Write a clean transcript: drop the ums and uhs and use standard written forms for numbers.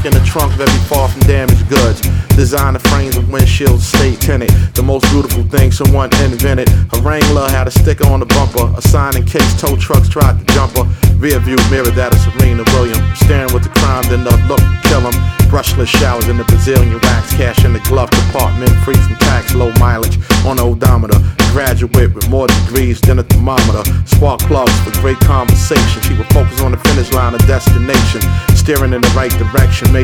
in the trunk, very far from damaged goods. Designer frames with windshields, stay tinted. The most beautiful thing someone invented. A Wrangler had a sticker on the bumper, a sign in case tow trucks tried to jump her. Rear view mirror that of Serena Williams. Staring with the crime, then the look kill him. Brushless showers in the Brazilian wax. Cash in the glove compartment, free from tax, low mileage on the odometer. Graduate with more degrees than a thermometer. Spark plugs for great conversation. She would focus on the finish line of destination. Steering in the right direction.